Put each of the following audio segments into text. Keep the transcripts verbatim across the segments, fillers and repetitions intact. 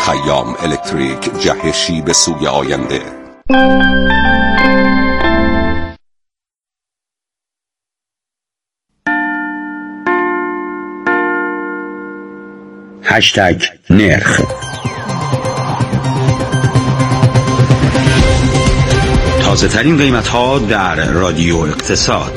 خیام الکتریک، جهشی به سوی آینده. هشتگ نرخ. تازه ترین قیمت ها در رادیو اقتصاد.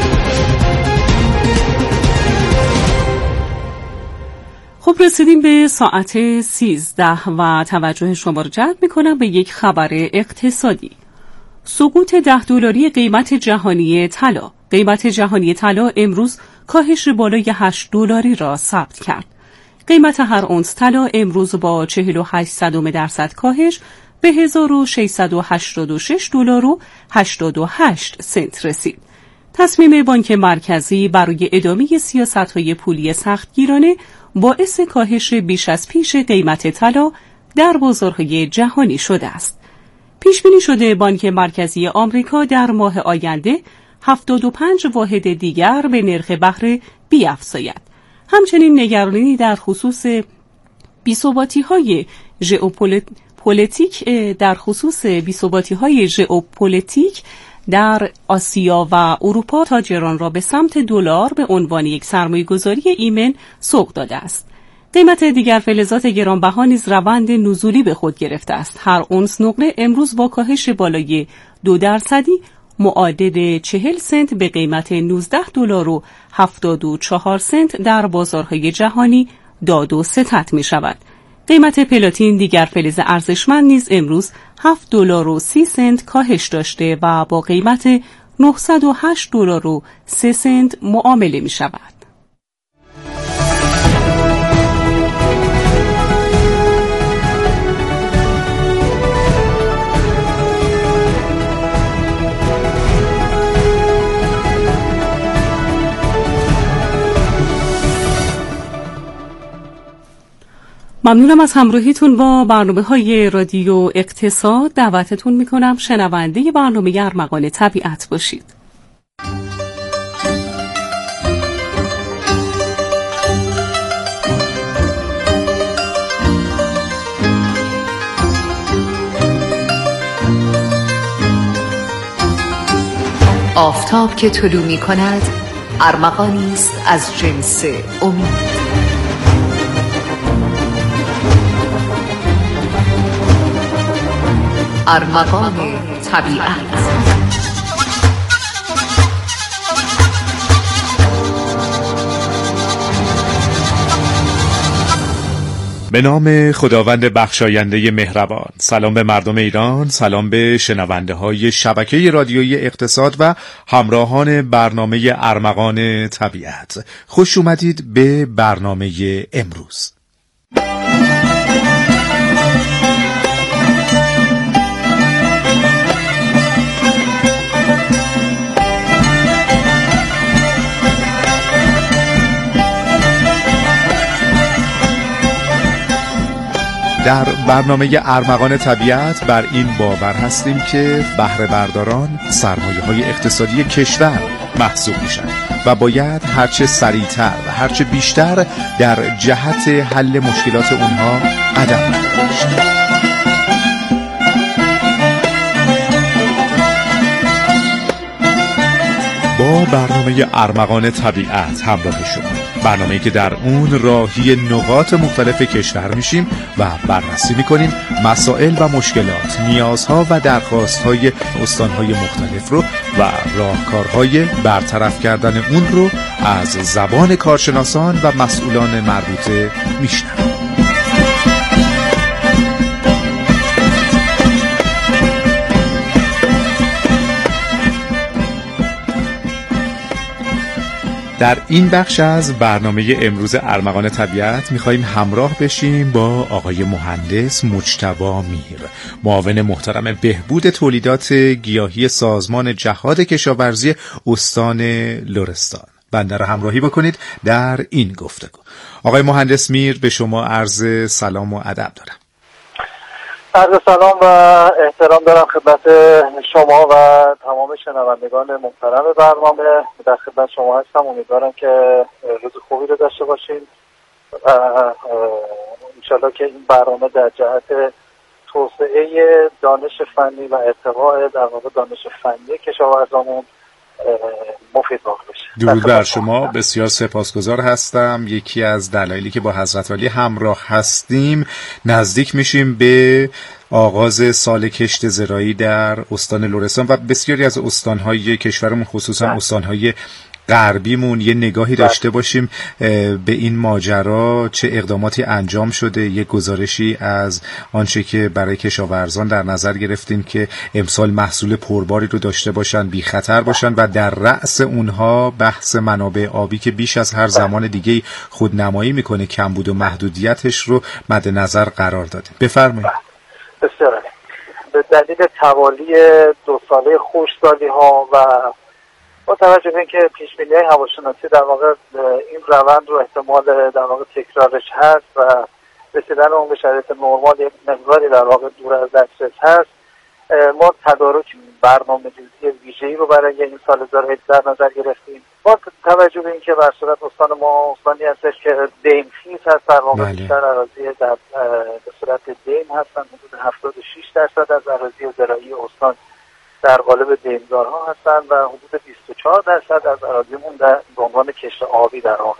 خب رسیدیم به ساعت سیزده و توجه شما رو جلب میکنم به یک خبر اقتصادی. سقوط ده دلاری قیمت جهانی طلا. قیمت جهانی طلا امروز کاهش بالای هشت دلاری را ثبت کرد. قیمت هر اونس طلا امروز با چهل و هشت صدم درصد کاهش به هزار و ششصد و هشتاد و شش دلار و هشتاد و هشت سنت رسید. تصمیم بانک مرکزی برای ادامه سیاست‌های پولی سختگیرانه باعث کاهش بیش از پیش قیمت طلا در بازارهای جهانی شده است. پیش بینی شده بانک مرکزی آمریکا در ماه آینده هفتاد و پنج واحد دیگر به نرخ بهره بیفزاید. همچنین نگرانی در خصوص بی‌ثباتی‌های ژئوپلیتیک در خصوص بی‌ثباتی‌های ژئوپلیتیک در آسیا و اروپا تاجران را به سمت دلار به عنوان یک سرمایه‌گذاری ایمن سوق داده است. قیمت دیگر فلزات گرانبها نیز روند نزولی به خود گرفته است. هر اونس نقره امروز با کاهش بالای دو درصدی معادل چهل سنت به قیمت نوزده دلار و هفتاد و چهار سنت در بازارهای جهانی داد و ستد می شود. قیمت پلاتین دیگر فلز ارزشمند نیز امروز هفت دلار و سی سنت کاهش داشته و با قیمت نهصد و هشت دلار و سه سنت معامله می شود. ممنونم از همراهیتون با برنامه‌های رادیو اقتصاد. دعوتتون میکنم شنونده برنامه ارمغان طبیعت باشید. آفتاب که طلوع می‌کند ارمغانی است از جنس امید. ارمغان طبیعت. به نام خداوند بخشاینده مهربان. سلام به مردم ایران، سلام به شنونده های شبکه رادیویی اقتصاد و همراهان برنامه ارمغان طبیعت. خوش اومدید به برنامه امروز. در برنامه ارمغان طبیعت بر این باور هستیم که بهره برداران سرمایه‌های اقتصادی کشور محسوب میشن و باید هرچه سریعتر و هرچه بیشتر در جهت حل مشکلات اونها قدم برداشت. با برنامه ارمغان طبیعت همراه شما، برنامه‌ای که در اون راهی نقاط مختلف کشور میشیم و بررسی میکنیم مسائل و مشکلات، نیازها و درخواست‌های استان‌های مختلف رو و راهکارهای برطرف کردن اون رو از زبان کارشناسان و مسئولان مربوطه میشنویم. در این بخش از برنامه امروز ارمغان طبیعت می‌خوایم همراه بشیم با آقای مهندس مجتبی میر، معاون محترم بهبود تولیدات گیاهی سازمان جهاد کشاورزی استان لرستان. بنده را همراهی بکنید در این گفتگو. آقای مهندس میر، به شما عرض سلام و ادب دارم. عرض سلام و احترام دارم خدمت شما و تمام شنوندگان محترم برنامه. در خدمت شما هستم. امیدوارم که روز خوبی رو داشته باشین و انشالله که این برنامه در جهت توسعه دانش فنی و ارتقاء در واقع دانش فنی کشاورزامون مفید واقع بشه. درود بر شما، بسیار سپاسگزار هستم. یکی از دلایلی که با حضرت عالی همراه هستیم، نزدیک میشیم به آغاز سال کشت زراعی در استان لرستان و بسیاری از استانهای کشورمون، خصوصا استانهای غربیمون، یه نگاهی داشته باشیم به این ماجرا، چه اقداماتی انجام شده، یه گزارشی از آنچه که برای کشاورزان در نظر گرفتیم که امسال محصول پرباری رو داشته باشن، بی خطر باشن و در رأس اونها بحث منابع آبی که بیش از هر زمان دیگه خودنمایی میکنه کمبود و محدودیتش رو مد نظر قرار داده. بفرمایید. بسیار عالی. به دلیل توالی دو ساله خشکسالی ها و با توجه به اینکه پیش‌بینی‌های هواشناسی در واقع این روند رو احتمال در واقع تکرارش هست و رسیدن اون به شرایط نرمال یک مقداری در واقع دور از دسترس هست، ما تدارک برنامه‌ریزی ویژه‌ای رو برای این سال زراعی در نظر گرفتیم. با توجه به اینکه بر صورت استان ما استانی هستش که دیمخیز هست، در واقع بیشتر اراضی در به صورت دیم هستن، حدود هفتاد و شش درصد از اراضی زراعی استان در قالب دیمدارها هستند و حدود بیست و چهار درصد از اراضیمون در عنوان کشت آبی در واقع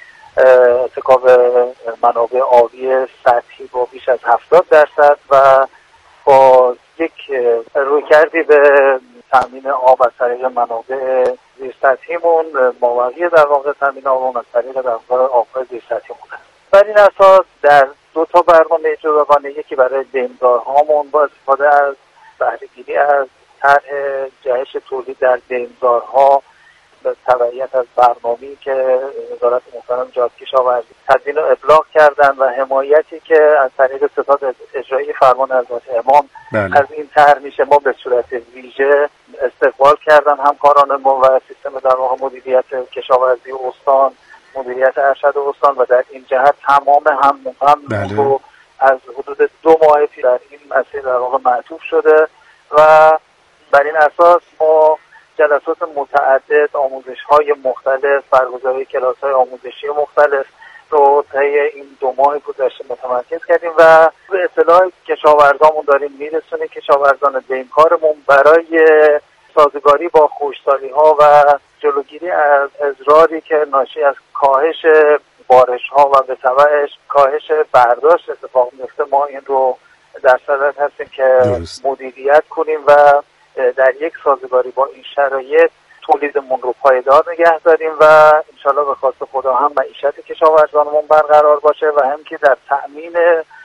ارتکاب منابع آبی سطحی با بیش از هفتاد درصد و با یک رویکردی به تامین آب از طریق منابع زیر سطحیمون ماوقعی در واقع تامین آب از طریق در واقع آب‌های زیر سطحیمون هست. بر این اساس در دو تا برنامه جداگانه، یکی برای دیمدارهامون با استفاده از بهره‌گیری از طرح جهش تولید در دیمدارها به تبعیت از برنامه‌ای که وزارت محترم جهاد کشاورزی تدوین و ابلاغ کردن و حمایتی که از طریق ستاد اجرایی فرمان حضرت امام بله. از این طرح میشه، ما به صورت ویژه استقبال کردن همکاران ما و سیستم در واقع مدیریت کشاورزی استان، مدیریت ارشد استان و در این جهت تمام هم مهم بله. رو از حدود دو ماه پیش در این مسیر در واقع معطوف شده و بر این اساس ما جلسات متعدد، آموزش‌های مختلف، برگزاری کلاس‌های آموزشی مختلف رو طی این دو ماه گذشته متمرکز کردیم و به اطلاع کشاورزامون داریم میرسونیم. کشاورزان دیمکارمون برای سازگاری با خشکسالی‌ها و جلوگیری از اضراری که ناشی از کاهش بارش‌ها و به تبعش کاهش برداشت اتفاق میفته، ما این رو در صدد هستیم که درست. مدیریت کنیم و در یک سازگاری با این شرایط تولیدمون رو پایدار نگه داریم و انشالله به خواست خدا هم معیشت کشاورزانمون برقرار باشه و هم که در تأمین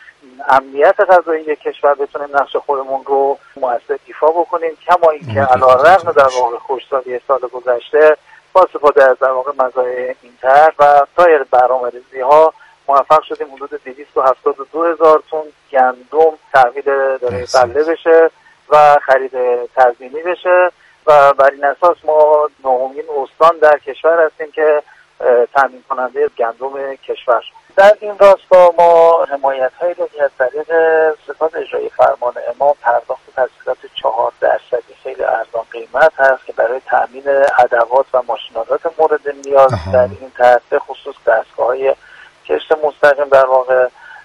امنیت غذایی کشور بتونیم نقش خودمون رو مؤثر ایفا بکنیم. کما اینکه علیرغم در واقع خشکسالی سال گذشته با استفاده از در واقع مزایای این طرح و سایر برنامه‌ریزی‌ها موفق شدیم حدود دویست و هفتاد و دو هزار تن گندم تحویل دارای غله بشه و خرید تضمینی بشه و بر این اساس ما نهمین استان در کشور هستیم که تامین کننده گندم کشور. در این راستا ما حمایت‌هایی رو از طریق ستاد اجرایی فرمان امام پرداخت تسهیلات چهار درصدی خیلی ارزان قیمت هست که برای تامین ادوات و ماشین‌آلات مورد نیاز آها. در این طرح خصوص دستگاه‌های کشت مستقیم در واقع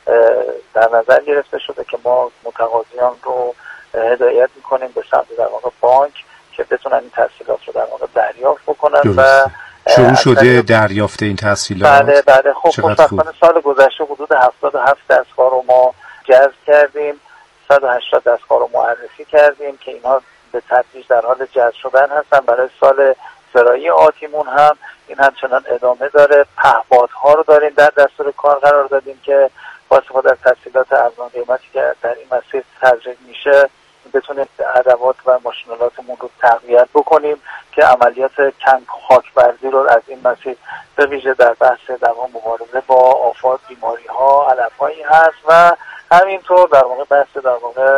در نظر گرفته شده که ما متقاضیان رو هدایت میکنیم به سمت در واقع بانک که بتونن این تسهیلات رو در واقع دریافت بکنن درسته. و شروع شده دریافت این تسهیلات. بله بله خب خوشبختانه سال گذشته حدود هفتاد و هفت دستگاه رو ما جذب کردیم، صد و هشتاد دستگاه رو معرفی کردیم که اینها به تدریج در حال جذب شدن هستن. برای سال زراعی آتیمون هم این همچنان ادامه داره. پهپادها رو داریم در دستور کار قرار دادیم که با استفاده از تسهیلات ارزان قیمتی که در این مسیر تزریق میشه بتونیم ادوات و ماشین‌آلاتمون رو تقویت بکنیم که عملیات کم خاکبردی رو از این مسیر به ویژه در بحث در مبارزه با آفات، بیماری‌ها، علف‌هایی هست و همینطور در واقع بحث در واقع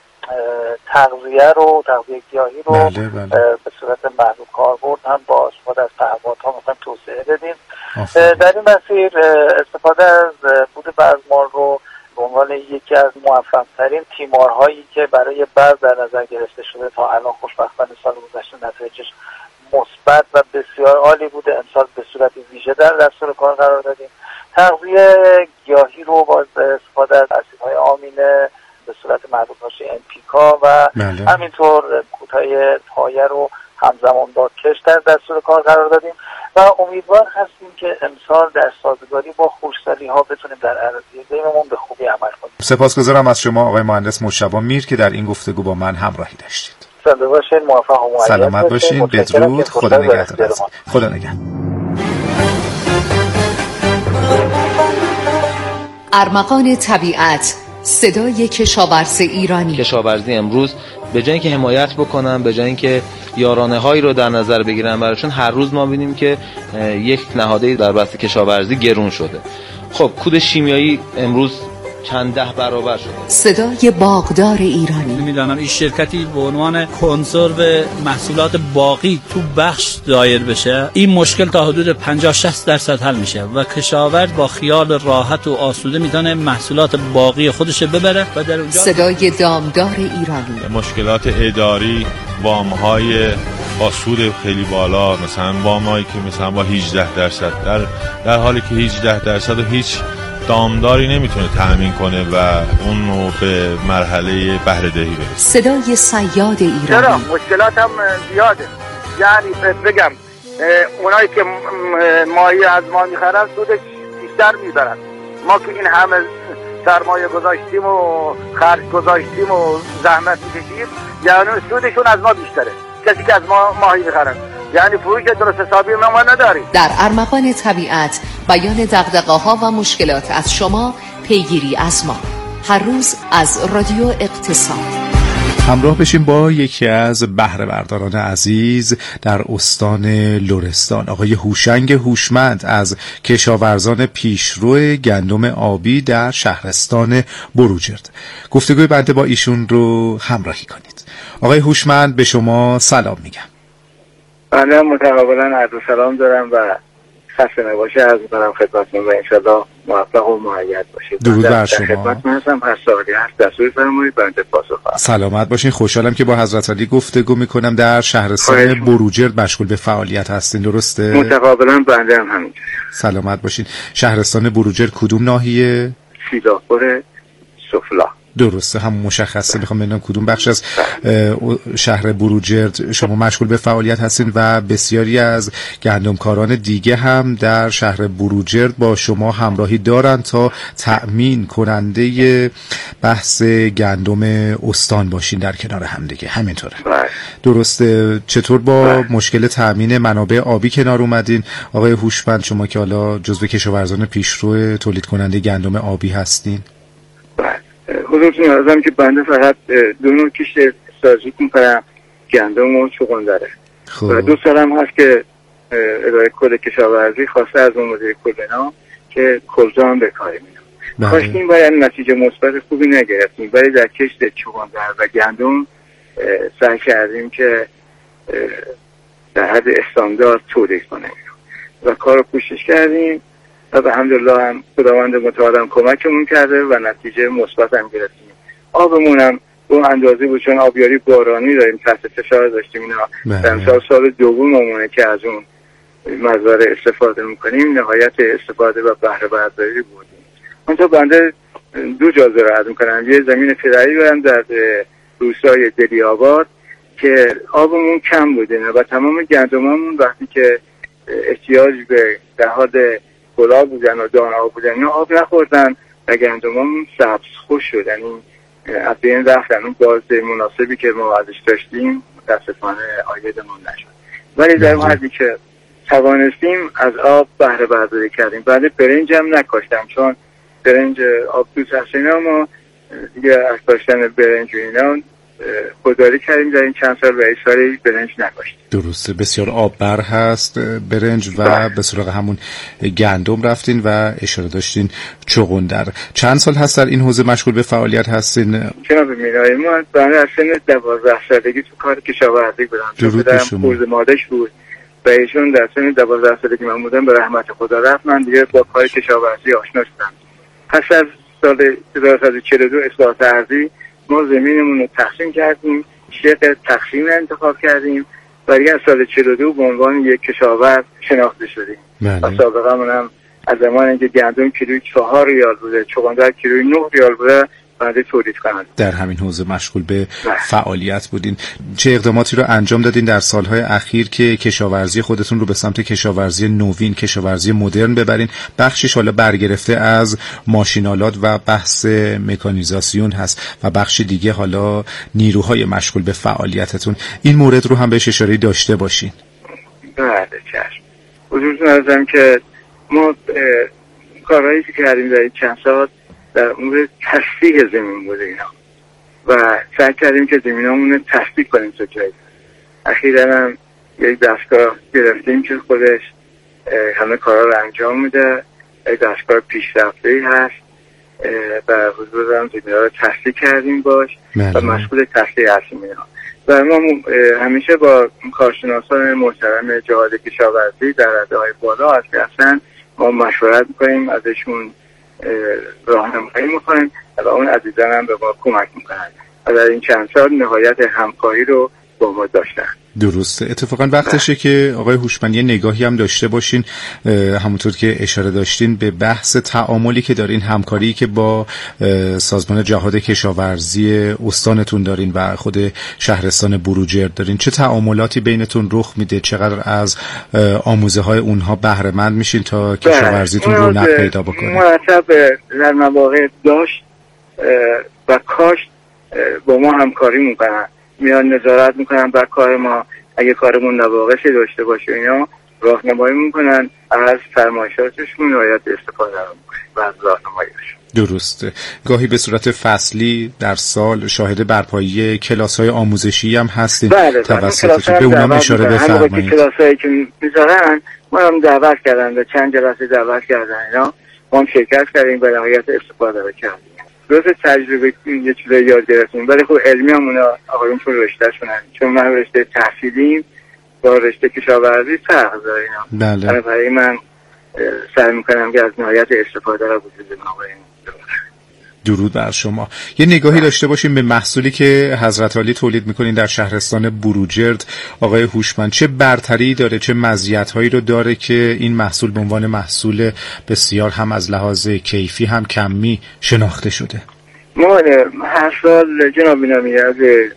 تغذیه رو تغذیه گیاهی رو بله بله. به صورت محدود کاربرد هم با استفاده از پهپادها مثلا توسعه بدیم. در این مسیر استفاده از بود بزمار رو به عنوان یکی از موفق‌ترین تیمارهایی که برای بذر در نظر گرفته شده تا الان خوشبختانه سال گذشته نتایجش مثبت و بسیار عالی بوده. امسال به صورت ویژه در دستور کار قرار دادیم. تغذیه گیاهی رو با استفاده از اسیدهای آمینه به صورت معروف باشه ان پی کا و بله. همینطور کودهای پایه رو همزمان با کشت در دستور کار قرار دادیم و امیدوار هستیم که امسال در سازگاری با خشکسالی ها بتونیم در اراضی دیممون به خوبی عمل کنیم. سپاسگزارم از شما آقای مهندس مجتبی میر که در این گفتگو با من همراهی داشتید. زنده باشین، موفق و مؤید سلامت باشین. بدرود. خدا نگهدار. خدا نگهدار. ارمغان طبیعت، صدای کشاورز ایرانی. کشاورزی امروز به جای اینکه حمایت بکنن، به جای اینکه یارانه هایی رو در نظر بگیرن براشون، هر روز ما ببینیم که یک نهاده در بحث کشاورزی گرون شده. خب کود شیمیایی امروز چند ده برابر شده. صدای باغدار ایرانی. میدانم این شرکتی به عنوان کنسرو محصولات باغی تو بخش دایر بشه، این مشکل تا حدود پنجاه شصت درصد حل میشه و کشاورز با خیال راحت و آسوده میتونه محصولات باغی خودش ببره و در اونجا. صدای دامدار ایرانی. مشکلات اداری، وام‌های با سود خیلی بالا، مثلا وام‌هایی که مثلا با هجده درصد در در حالی که هجده درصد و هیچ دامداری نمیتونه تأمین کنه و اون رو به مرحله بهره دهی برسه. صدای صیاد ایرانی. چرا مشکلات هم زیاده، یعنی بگم اونایی که ماهی از ما میخرن سودش بیشتر میبرن. ما که این همه سرمایه گذاشتیم و خرج گذاشتیم و زحمت میکشیم، یعنی سودشون از ما بیشتره. کسی که از ما ماهی میخرن یعنی فروش درست حسابی ما نداریم. در ارمغان طبیعت بیان دغدغه‌ها و مشکلات از شما، پیگیری از ما. هر روز از رادیو اقتصاد. همراه بشیم با یکی از بهره برداران عزیز در استان لرستان، آقای هوشنگ هوشمند از کشاورزان پیشرو گندم آبی در شهرستان بروجرد. گفتگوی بنده با ایشون رو همراهی کنید. آقای هوشمند به شما سلام میگم. بله متقابلا عرض سلام دارم و خسته نباشه از برم خدمتتون و انشالله موفق و مؤید باشید. درود بر شما. خدمتتون هستم، هر سوالی هست دستور فرمایید بنده پاسخ خواهم. سلامت باشین. خوشحالم که با حضرت علی گفتگو میکنم. در شهرستان بروجرد مشغول به فعالیت هستین، درسته؟ متقابلا بنده هم همینجوری. سلامت باشین. شهرستان بروجرد کدوم ناحیه؟ سیداخور سفلا. درسته، هم مشخصه. میخوام ببینم کدوم بخش از شهر بروجرد شما مشغول به فعالیت هستین و بسیاری از گندمکاران دیگه هم در شهر بروجرد با شما همراهی دارن تا تأمین کننده بحث گندم استان باشین در کنار هم دیگه. همینطوره؟ درسته. چطور با مشکل تأمین منابع آبی کنار اومدین آقای هوشمند، شما که حالا جزو کشاورزان پیشرو تولید کننده گندم آبی هستین؟ حضورتون عرضم که بنده فقط دو نوع کشت سازی کنم، گندم و چغندره. خب. و دو سالم هست که اداره کل کشاورزی خواسته از اون مدیر کلنا که کلزان به کار میدم. کاشتیم باید نتیجه مثبت خوبی نگرفتیم، ولی در کشت چغندر و گندم سعی کردیم که در حد استاندارد تولید کنیم و کار رو کوشش کردیم و الحمدلله هم خداوند متعال هم کمکمون کرده و نتیجه مثبت هم گرفتیم. آبمون هم اون اندازه بود، چون آبیاری بارانی داریم، تحت فشار داشتیم اینا. در امسال سال دوممونه که از اون مزارع استفاده میکنیم، نهایت استفاده و بهره برداری بودیم. اونجا بنده دو جا زراعت میکنم، یه زمین فدایی دارم در روستای دلی آباد که آبمون کم بوده و تمام گندمامون وقتی که احتیاج به دهاد گلا بودن و دانا بودن اینا آب نخوردن و گندمامون سبز خوش شدن. این از بین رفتن. اون بازده مناسبی که ما ازش داشتیم متاسفانه عایدمون نشد، ولی در اون حدی که توانستیم از آب بهره برداری کردیم. بعد برنج هم نکاشتم، چون برنج آب دوست هست اینا، ما دیگه از کاشتن برنج و اینا خودداری کردیم در این چند سال و این سالی برنج نکاشتیم. درسته، بسیار آببر هست برنج و بله. به سراغ همون گندم رفتین و اشاره داشتین چغندر. چند سال هست در این حوزه مشغول به فعالیت هستین؟ جناب میرای ما بنده از سن دوازده سالگی تو کار کشاورزی بودم. درود به شما. خورد مادش بود و ایشون در سن دوازده سالگی من بودم، به رحمت خدا رفت. من دیگه با کار کشاورزی آشنا شدم. پس از سال هزار و سیصد و چهل و دو اصلاحات ارضی ما زمینمون رو تقسیم کردیم، شق تقسیم انتخاب کردیم ولی از سال چهل و دو به عنوان یک کشاورز شناخته شدیم. و سابقه منم از زمانی که گندم کیلویی چهار ریال بوده، چغندر کیلویی نه ریال بوده بنده تولید کنند. در همین حوزه مشغول به فعالیت بودین. چه اقداماتی رو انجام دادین در سالهای اخیر که کشاورزی خودتون رو به سمت کشاورزی نوین، کشاورزی مدرن ببرین؟ بخشش حالا برگرفته از ماشینالات و بحث مکانیزاسیون هست و بخش دیگه حالا نیروهای مشغول به فعالیتتون. این مورد رو هم بهش اشاره داشته باشین. بله چشم. حضورتون عرضم که ما کارهایی که کردیم در چند سال در امور تصفیح زمین بوده اینا و سعی کردیم که زمینامون رو تصفیح کنیم تا جایی. اخیراً هم یک دستگاه گرفتیم که خودش همه کارا رو انجام میده. یک دستگاه پیشرفته‌ای هست و حضور هم زمین‌ها رو تصفیح کردیم باش و مشغول تصفیح هستیم اینا. و ما همیشه با کارشناسان محترم جهاد کشاورزی در رده‌های بالا هست که اصلا ما مشورت میکنیم، ازشون راهنمایی میکنیم و اون عزیزان هم به ما کمک میکنن و در این چند سال نهایت همکاری رو با ما داشتن. درسته. اتفاقا وقتشه که آقای هوشمند یه نگاهی هم داشته باشین، همونطور که اشاره داشتین به بحث تعاملی که دارین، همکاری که با سازمان جهاد کشاورزی استانتون دارین و خود شهرستان بروجرد دارین. چه تعاملاتی بینتون رخ میده؟ چقدر از آموزه های اونها بهره مند میشین تا کشاورزیتون رونق پیدا بکنه؟ مرتب در مواقع داشت و کاشت با ما همکاری میکنن، میان نظارت میکنن بر کار ما. اگه کارمون نواقصی داشته باشه اینا راهنمایی میکنن، از فرمایشاتشون رعایت استفاده رو میکنن و از راهنماییشون. درسته. گاهی به صورت فصلی در سال شاهد برپایی کلاس‌های آموزشی هم هستیم. بله توسط به اونم اشاره بفرمایید. کلاسایی که میذارن ما هم دعوت کردن و چند جلسه دعوت کردن اینا ما هم شرکت کردیم و رعایت استفاده رو کردیم. روز تجربه یه چیزایی یاد گرفتیم، ولی خب علمی هم اونا آقایون چون رشته شونن، چون من رشته تحصیلیم با رشته کشاورزی فرق داره اینا. بله. برای من سعی میکنم که از نهایت استفاده رو وجود آقایون. درود بر شما. یه نگاهی داشته باشیم به محصولی که حضرت علی تولید میکنین در شهرستان بروجرد. آقای هوشمند چه برتری داره، چه مزیت‌هایی رو داره که این محصول به عنوان محصول بسیار هم از لحاظ کیفی هم کمی شناخته شده؟ ما هر سال جناب نامی از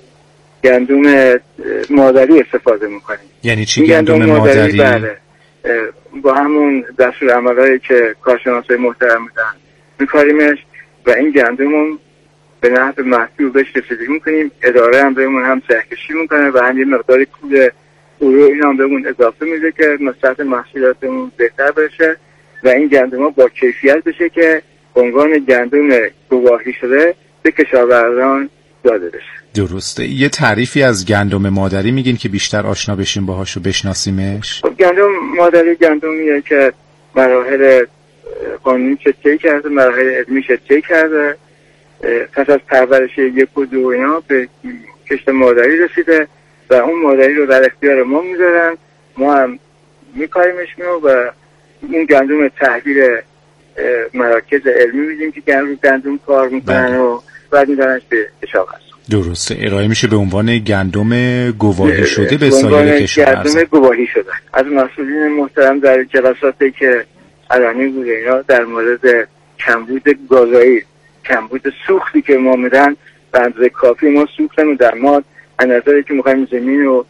گندم مادری استفاده میکنیم. یعنی چی گندم مادری؟ بله. با همون دستور عملایی که کارشناسای محترم میدن میکاریمش و این گندمون به نحو محدود بهش رسیدگی میکنیم. اداره هم بهمون هم سهکشی میکنه و هم یه مقداری پول اورو این هم بهمون اضافه میده که نسبت محصولاتمون بهتر بشه و این گندم ها با کیفیت بشه که به عنوان گندم گواهی شده به کشاورزان داده بشه. درسته. یه تعریفی از گندم مادری میگین که بیشتر آشنا بشیم باهاش و بشناسیمش؟ گندم مادری گندمیه که مراحل قانونی چه کرده، مراحل علمی چه کرده، پس از پرورش یک و دو اینا به کشت مادری رسیده و اون مادری رو در اختیار ما میذارن، ما هم میکاریمش میو و این گندم تحلیل مراکز علمی میدیم که گندم گندم کار میکنن و بعد میدارنش به کشاورز. درسته. ارائه میشه به عنوان گندم گواهی شده به سایر کشاورز. گندم گواهی شده. از مسئولین محترم در جلساتی که علنی بوده اینا در مورد کمبود گازایی، کمبود سوختی که ما میدن به اندازه کافی ما سوخت نمیدن. ما از نظری که میخوایم زمین رو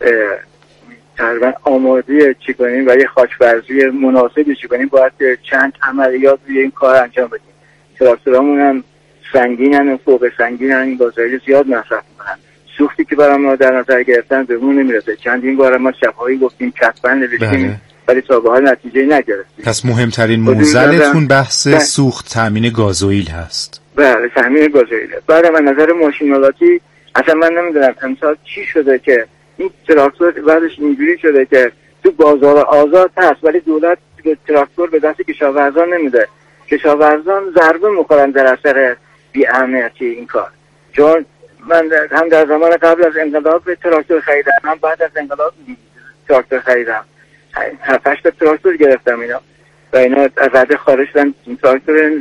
تقریبا آماده چی کنیم و یه خاک‌ورزی مناسبی چی کنیم باید چند عملیات روی این کار انجام بدیم. تراکتورامون هم سنگینن و فوق سنگینن، این گازایی زیاد مصرف میکنن. سوختی که برای ما در نظر گرفتن بهمون نمیرسه. چندین بار ما شب‌هایی گفتیم کتبا نوشتیم ولی تا به حال نتیجه نگرفتیم. پس مهمترین موزلتون بحث بله. سوخت تامین گازوئیل هست. بله تامین گازوئیل. بعد از نظر ماشینالاتی اصلا من نمیدونم امسال چی شده که این تراکتور بعدش اینجوری شده که تو بازار آزاد هست ولی دولت تراکتور به دست کشاورزان نمیده. کشاورزان ضربه میخورن در اثر بی اهمیتی این کار. چون من هم در زمان قبل از انقلاب تراکتور خریدم، هم بعد از انقلاب تراکتور خریدم. هفت هشت تراکتور گرفتم اینا و اینا از رده خارج شدن. تراکتور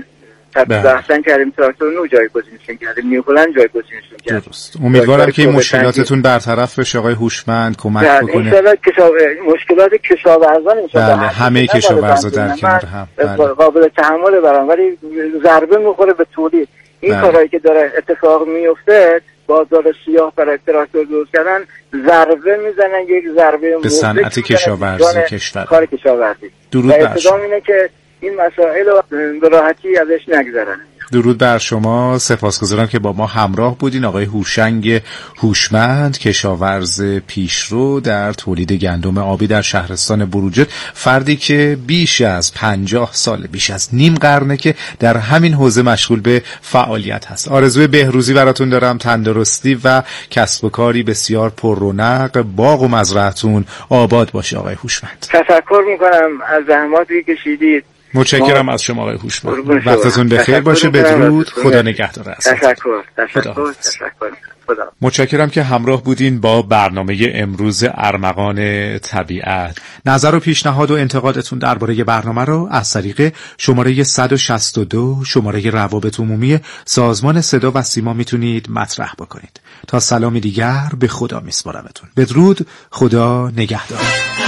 بحثن کردیم تراکتور نو جایگزینشون کردیم، نیوهلند جایگزینشون کردیم. درست. امیدوارم که این مشکلاتتون برطرف بشه آقای هوشمند، کمک بکنه. ان شاءالله مشکلات کشاورزان ان شاءالله بله همه کشاورزا در کنار هم بله. قابل تحمل برام، ولی ضربه میخوره به تولید. این بله. کارهایی که داره اتفاق میفته، بازار سیاه برای تراکتور درست کردن، ضربه میزنن، یک ضربه به صنعت کشاورزی کشور، کار کشاورزی. درود بر شما. اینه که این مسائل رو به راحتی ازش نگذرن. درود بر شما، سپاسگزارم که با ما همراه بودین. آقای هوشنگ هوشمند، کشاورز پیشرو در تولید گندم آبی در شهرستان بروجرد، فردی که بیش از پنجاه سال، بیش از نیم قرنه که در همین حوزه مشغول به فعالیت هست. آرزوی بهروزی براتون دارم، تندرستی و کسب و کاری بسیار پر رونق، باغ و مزرعتون آباد باشه. آقای هوشمند تشکر میکنم از زحماتی که کشیدید. متشکرم از شما آقای هوشمند. وقتتون بخیر باشه. بدرود. خدا نگهدار. تشکر تشکر تشکر. خدا. متشکرم که همراه بودین با برنامه امروز ارمغان طبیعت. نظر و پیشنهاد و انتقادتون درباره برنامه رو از طریق شماره صد و شصت و دو شماره روابط عمومی سازمان صدا و سیما میتونید مطرح بکنید. تا سلامی دیگر به خدا میسپارمتون. بدرود. خدا نگهدار.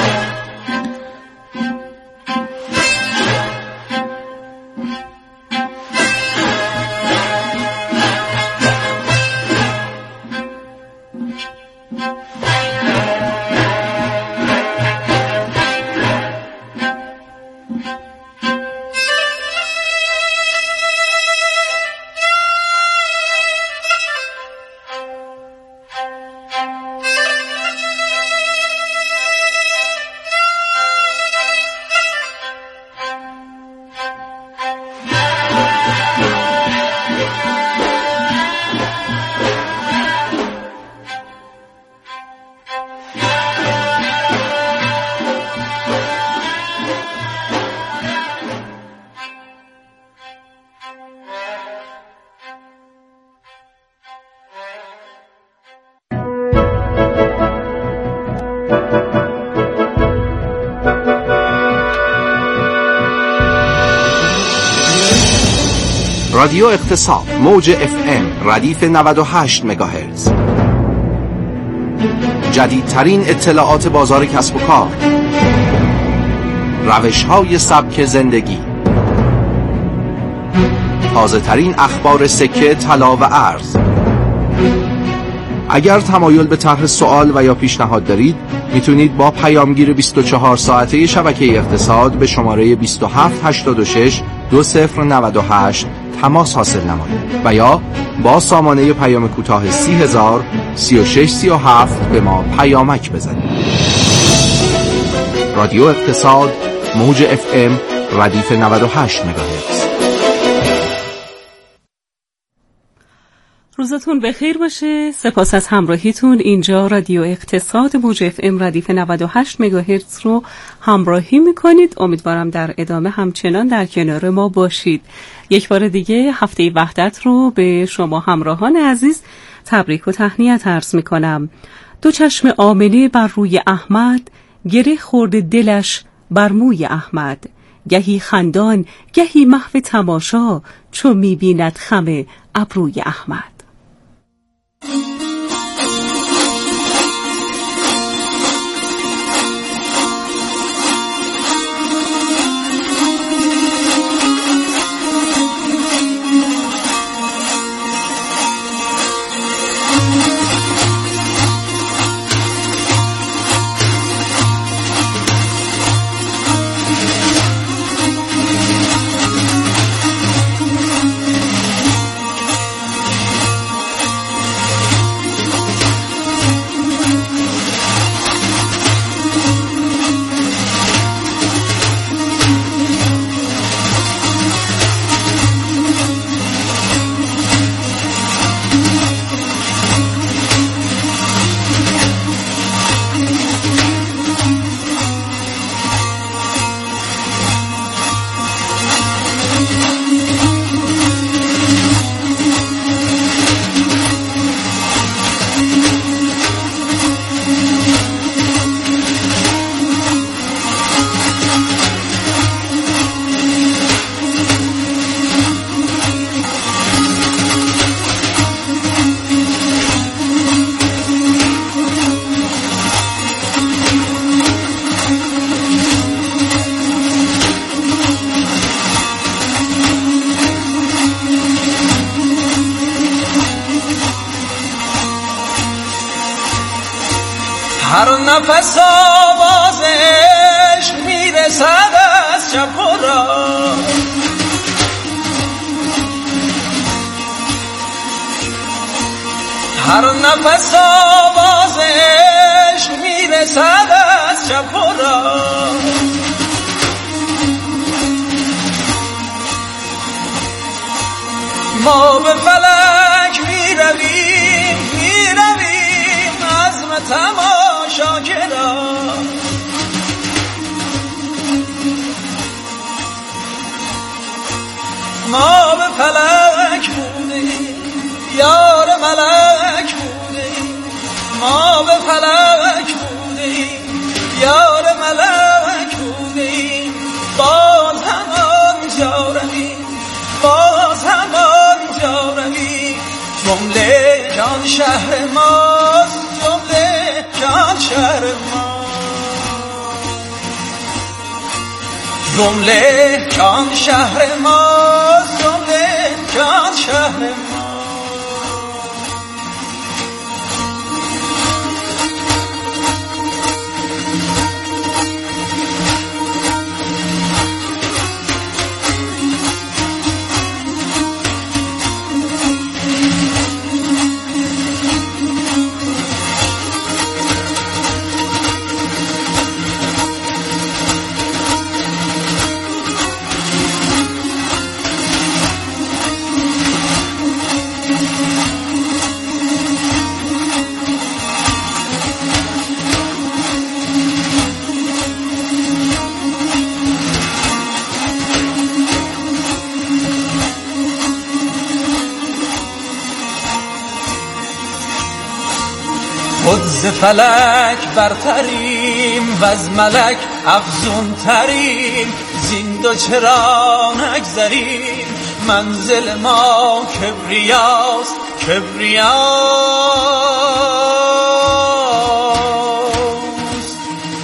رادیو اقتصاد موج اف ام ردیف نود و هشت مگاهرتز. جدیدترین اطلاعات بازار کسب و کار، روش‌های سبک زندگی، تازه‌ترین اخبار سکه، طلا و ارز. اگر تمایل به طرح سوال و یا پیشنهاد دارید، میتونید با پیامگیر بیست و چهار ساعته شبکه اقتصاد به شماره بیست و هفت هشتاد و شش دو صفر نود و هشت تماس حاصل نمایید و یا با سامانه پیام کوتاه سی هزار سی و شش سی و هفت به ما پیامک بزنید. رادیو اقتصاد موج اف ام ردیف نود و هشت مگاهرتز. روزتون بخیر باشه. سپاس از همراهیتون. اینجا رادیو اقتصاد موج اف ام ردیف نود و هشت مگاهرتز رو همراهی میکنید. امیدوارم در ادامه همچنان در کنار ما باشید. یک بار دیگه هفته وحدت رو به شما همراهان عزیز تبریک و تهنیت عرض میکنم. دو چشم آمنه بر روی احمد، گره خورده دلش بر موی احمد. گهی خندان گهی محو تماشا، چون میبیند خم ابروی احمد. هر نفس آواز عشق میرسد از شب و راست، هر نفس آواز عشق میرسد از شب و راست. ما به فلک میرویم میرویم عزم تماشاگران، ما به فلک بودیم یار ملک بودیم، ما به فلک بودیم یار ملک بودیم، باز هم آنجا رویم باز هم آنجا رویم، جمله جان شهر ماست جمله جان شهر ماست، جمله جان شهر ماست جمله جان شهر ماست. خود ز فلک برتریم و از ملک افزون تریم، زین دو چرا نگذریم منزل ما کبریاست کبریاست.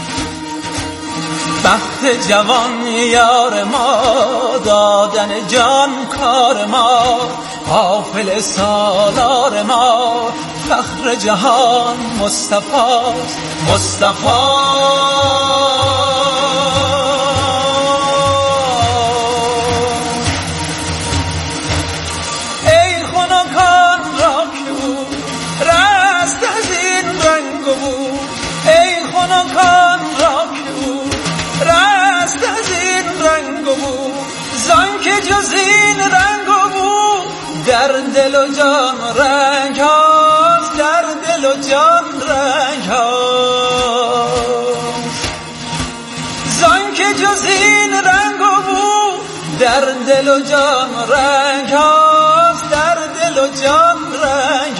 بخت جوان یار ما دادن جان کار ما، حافل سالار ما فخر جهان مصطفاست مصطفی. ای خنکان را که او رست از این رنگ و بو، ای خنکان را که او رست از این رنگ و بو، زان که جز این رنگ و بو در دل و جان رنگ هاست، در دل و جان رنگ هاست، زان که جز این رنگ و بو در دل و جان رنگ هاست، در دل و جان رنگ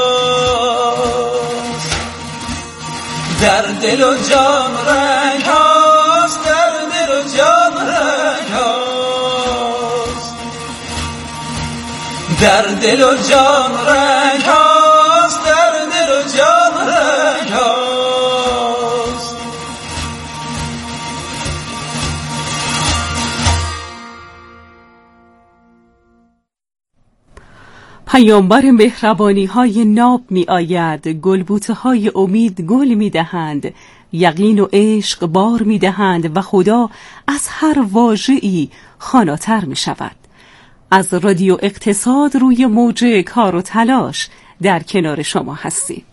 هاست، در دل و جان رنگ هاست، در دل و جان رنگ هاست، در دل و جان رنگ هاست، در دل و جان رنگ هاست. پیامبر مهربانی های ناب می آید، گلبوته های امید گل می دهند، یقین و عشق بار می دهند و خدا از هر واژه‌ای خواناتر می شود. از رادیو اقتصاد روی موج کار و تلاش در کنار شما هستیم.